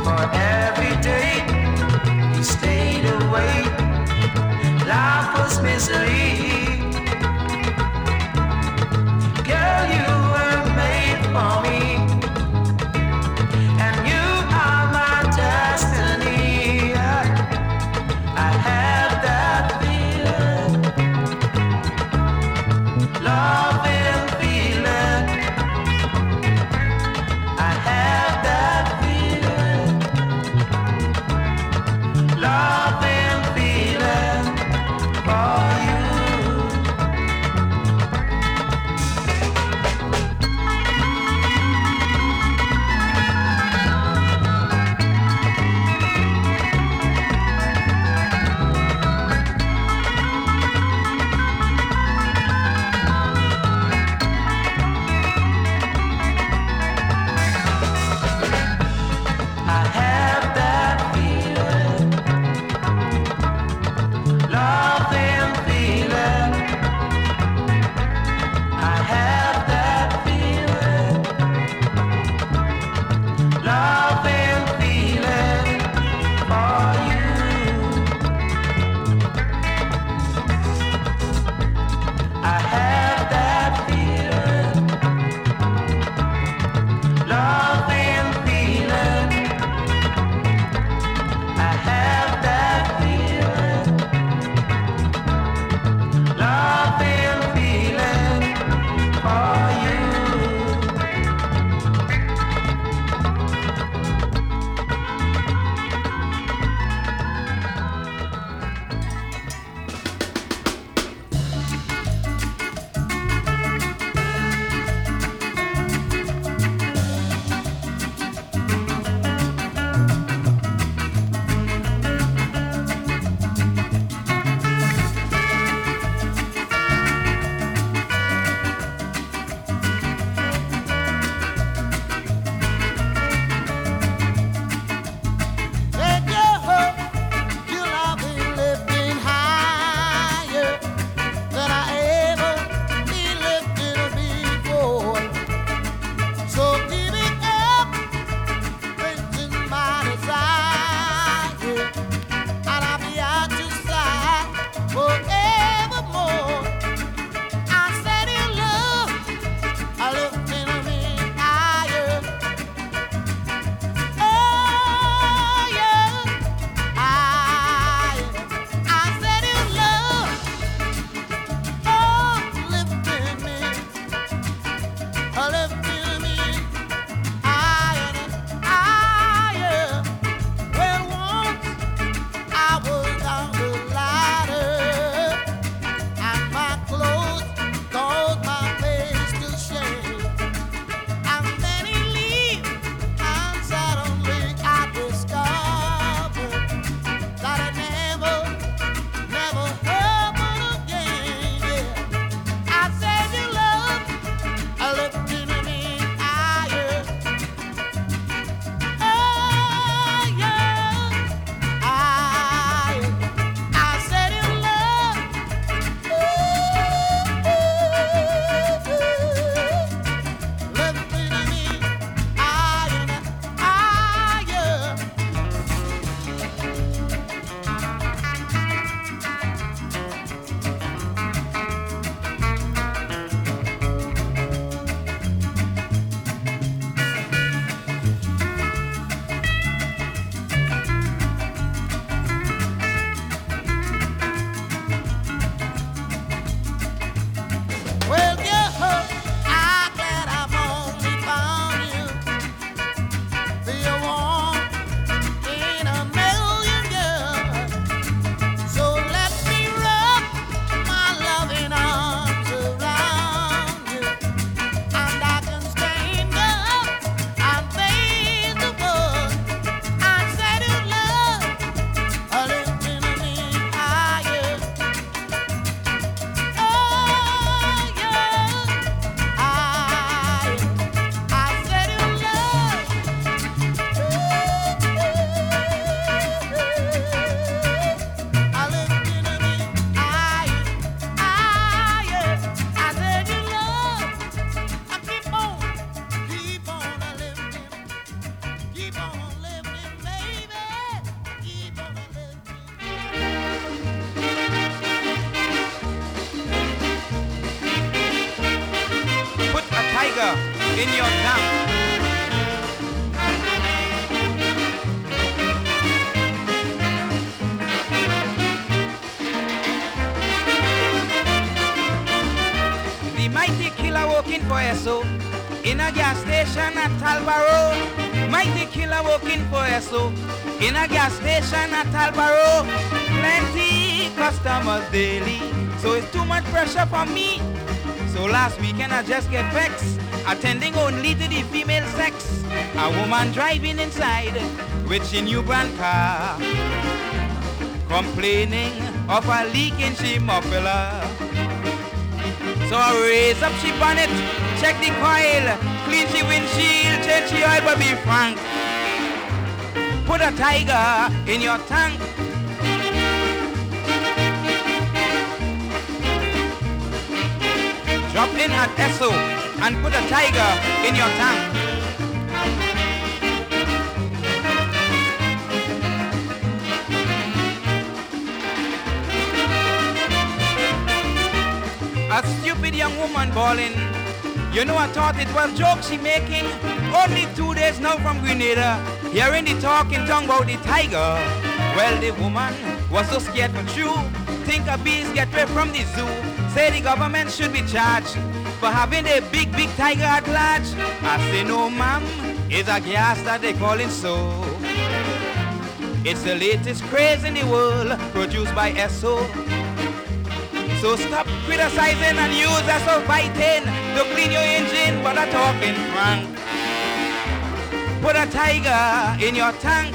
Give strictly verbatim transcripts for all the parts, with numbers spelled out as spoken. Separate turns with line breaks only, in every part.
Keep on living. in your tank. The mighty killer working for S O in a gas station at Talbaro. Mighty killer working for S O in a gas station at Talbaro. Plenty customers daily, so it's too much pressure for me. So last weekend I just get vexed, attending only to the female sex. A woman driving inside with she new brand car, complaining of a leak in she muffler. So I raise up she bonnet, check the coil, clean she windshield, change she oil, but be frank, put a tiger in your tank. Drop in at S O and put a tiger in your tank. A stupid young woman bawling. You know, I thought it was joke she making. Only two days now from Grenada, hearing the talking tongue about the tiger. Well, the woman was so scared for true. Think a beast get away from the zoo. Say the government should be charged for having a big, big tiger at large. I say no, ma'am, it's a gas that they calling so. It's the latest craze in the world, produced by S O. So stop criticizing and use S O fighting to clean your engine, but I'm talking frank. Put a tiger in your tank.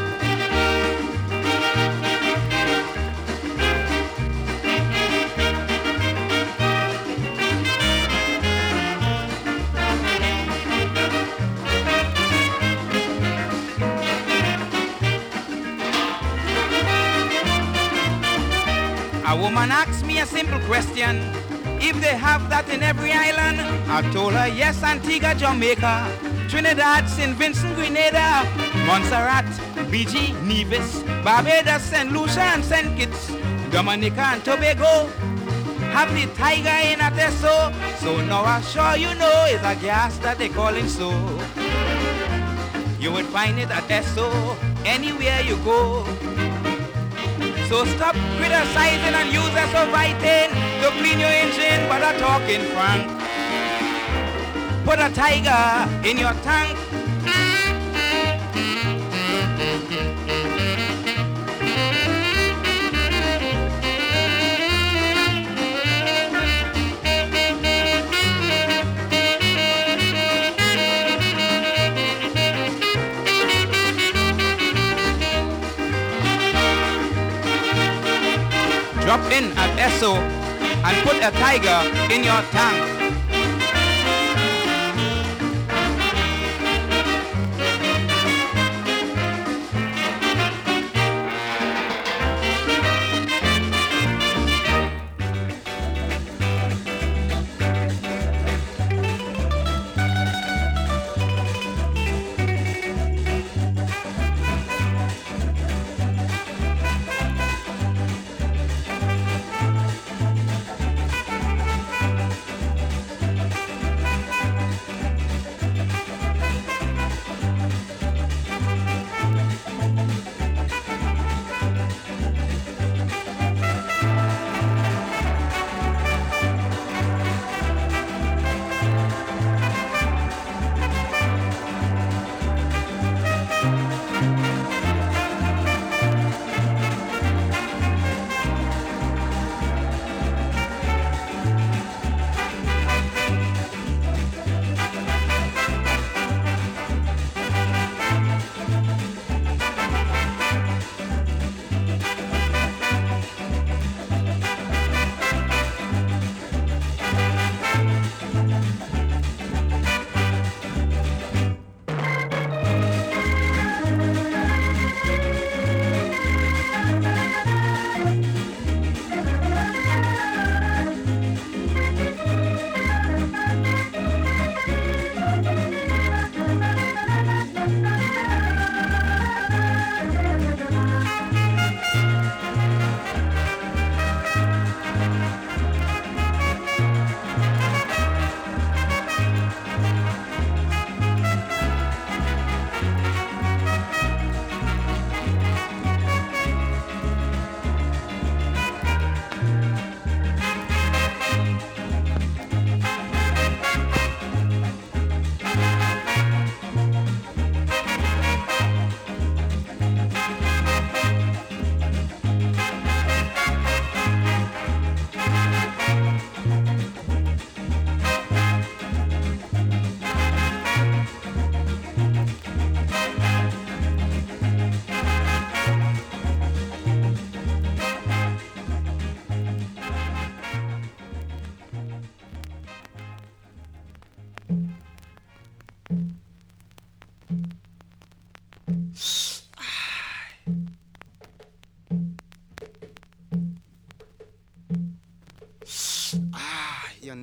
A woman asked me a simple question, if they have that in every island. I told her yes, Antigua, Jamaica, Trinidad, Saint Vincent, Grenada, Montserrat, Fiji, Nevis, Barbados, Saint Lucia and Saint Kitts, Dominica and Tobago have the tiger in at S O. So now I'm sure you know it's a gas that they calling so. You would find it at S O anywhere you go. So stop criticizing and use S O fighting to clean your engine, but I'm talking frank. Put a tiger in your tank. Drop in at S O and put a tiger in your tank.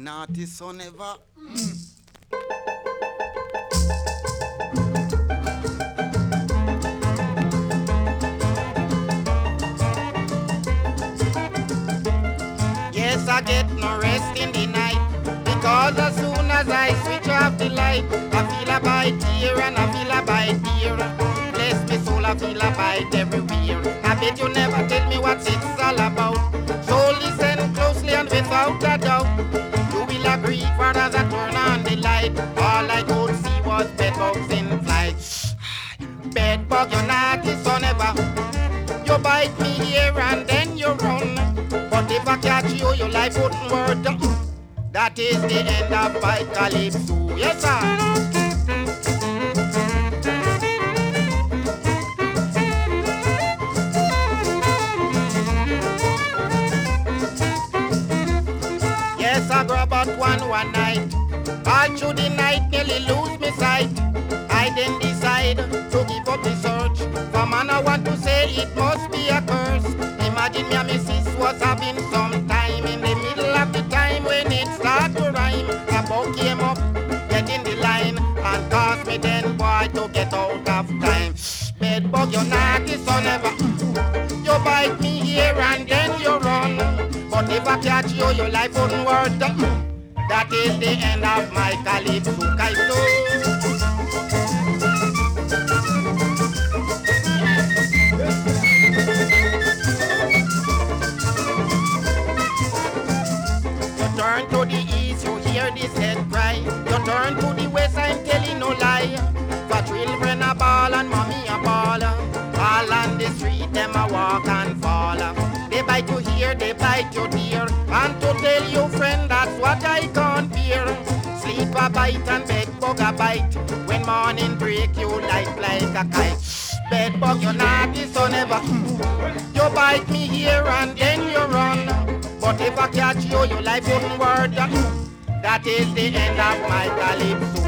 naughty son ever.
Yes, I get no rest in the night, because as soon as I switch off the light, I feel a bite here and I feel a bite here. Bless me soul, I feel a bite everywhere. I bet you never tell me what it's all about. So listen closely and without a doubt, you will agree, for as I turn on the light, all I could see was bedbugs in flight. Bedbug, you naughty son ever. You bite me here and then you run. But if I catch you, your life wouldn't work. That is the end of my calypso. Yes, sir. Yes, I grab out one one night. All through the night, nearly lose my sight. I then decide to give up the search. For man, I want to say it must be a curse. Imagine me and my sis was having some time. In the middle of the time when it start to rhyme, a bug came up, get in the line, and caused me then boy to get out of time. Bedbug, you naughty son ever. You bite me here and then you run. But if I catch you, your life wouldn't work. That is the end of my calypso. Calypso. Turn to the east, you hear this head cry. You turn to the west, I'm telling no lie. For children a ball and mommy a ball. All on the street, them a walk and fall. They bite you here, they bite you there. And to tell you friend, that's what I can't bear. Sleep a bite and bedbug a bite. When morning break, you light like a kite. Bedbug, you naughty son ever. You bite me here and then you run. But if I catch you, your life wouldn't work. That is the end of my calypso.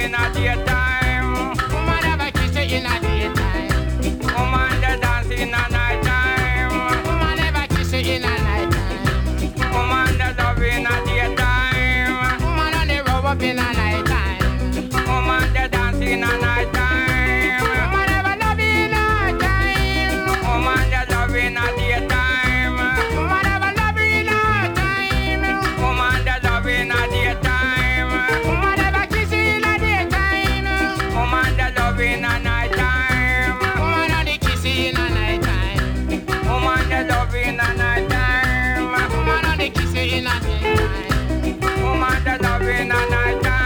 in a daytime.
Woman never kiss you in a daytime.
Woman they dance in a night time.
Woman never kiss you in a night time.
Woman they love in a daytime.
Woman only rub up in a night time.
Woman they dance in a night time.
Woman never love in a time.
Woman they love in a daytime.
Woman never love in a time.
Woman they love in a daytime.
Woman never kiss you in a daytime.
Woman they love in a night time.
Woman only kiss you in a night time.
Woman they love in a night time.
Woman only kiss you in a daytime.
Woman they love in a night time.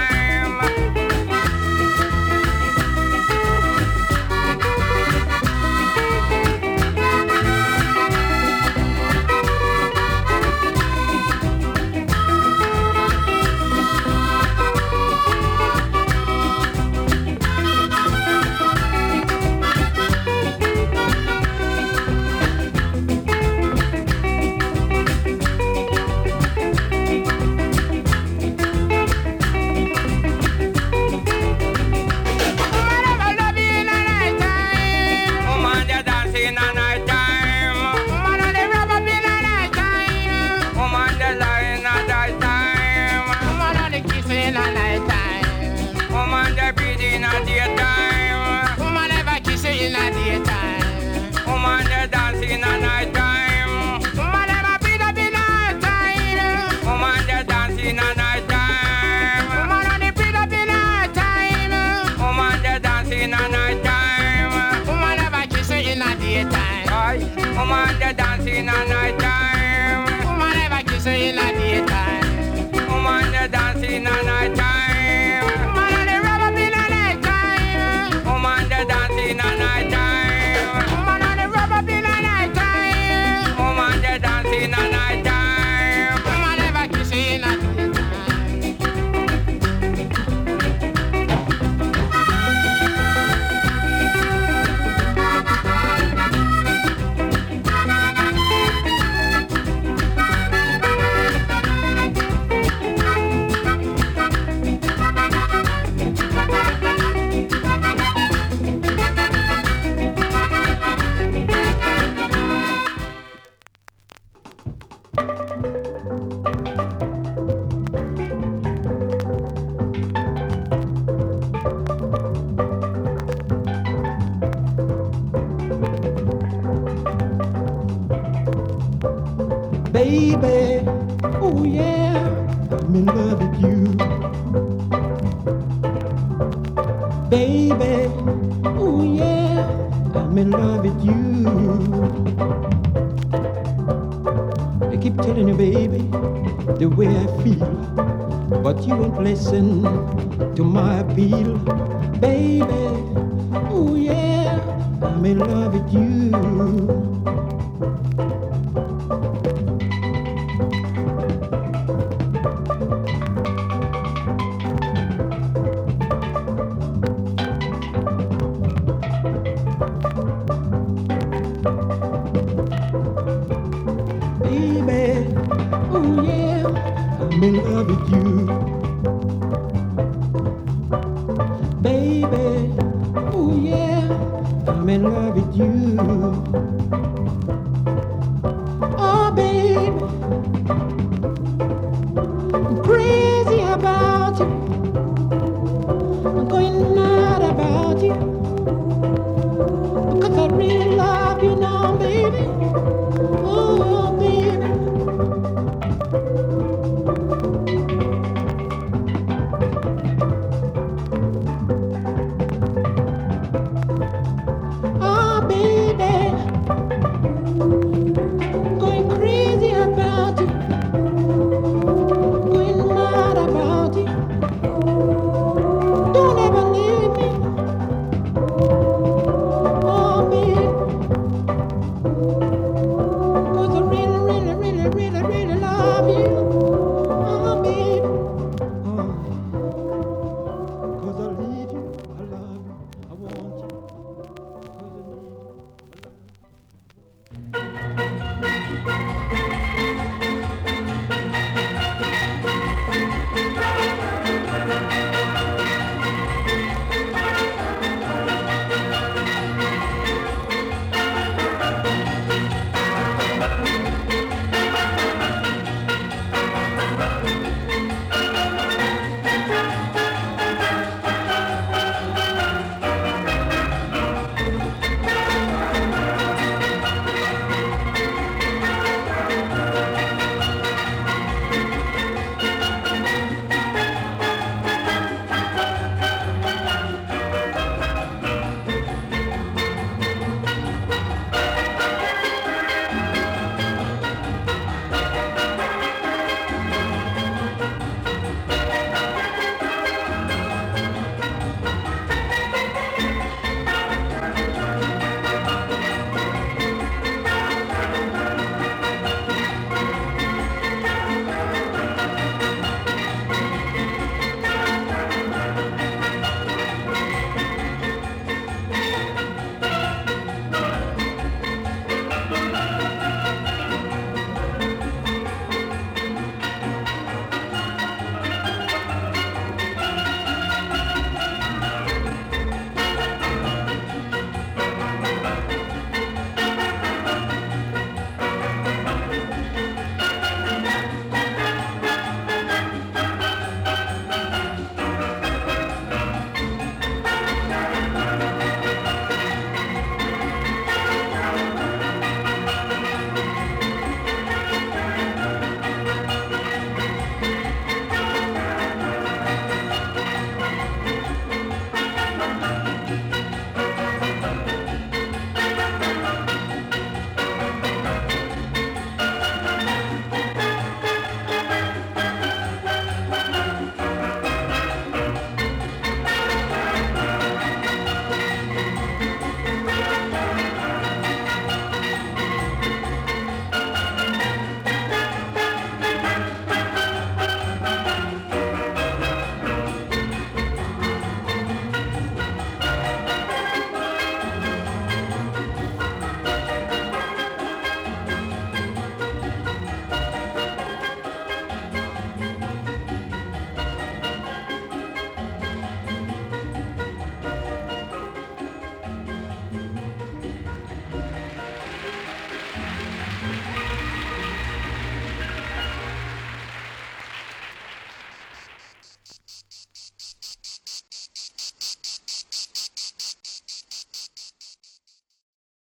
Woman they dance in a night time.
Woman only rub up in a night time.
Woman they lie in a night time.
Woman only kiss in a night time.
Woman they breathe in a daytime.
Woman never kiss you in a daytime.
Woman they dance in a night time.
Woman never breathe up in a time.
Woman they dance in a night time.
Woman only breathe up in a time.
Woman they dance in a night time.
Woman never kiss you in a daytime.
Aye. Woman they dance in a night time.
Woman never kiss you in a daytime.
Woman they dance in a night time.
Woman only rub up in a night time.
Woman they dance in a night time.
Woman only rub up in a night time.
Woman they dance in a night time.
Woman never kiss you in a daytime.
Baby, oh yeah, I'm in love with you. Baby, oh yeah, I'm in love with you. I keep telling you, baby, the way I feel, but you ain't listen to my appeal. Baby, oh yeah, I'm in love with you. Baby, oh yeah, I'm in love with you. Baby, oh yeah, I'm in love with you.